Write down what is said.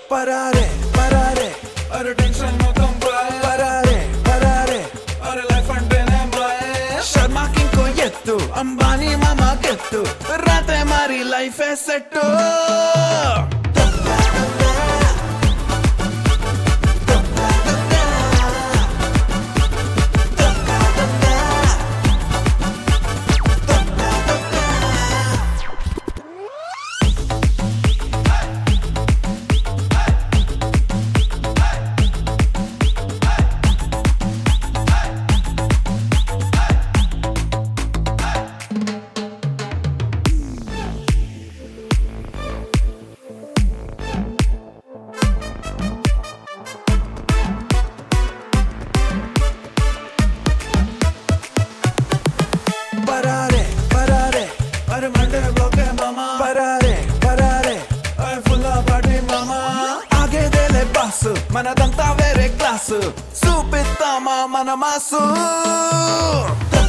పరారే పరారే అరే టెన్షన్ మొత్తం బాయ్ పరారే పరారే అరే లైఫ్ అంటేనే బాయ్ శర్మకి ఇంకో ఎత్తు అంబానీ మామ గెత్తు రాతే మరి లైఫ్ సెట్టు పరారే పరారే అరే మండే బ్లాకే మామా పరారే పరారే అరే ఫుల్ పార్టీ మామా ఆగేదేలే బాసు మనదంతా వేరే క్లాసు చూపిస్తామా మన మాసు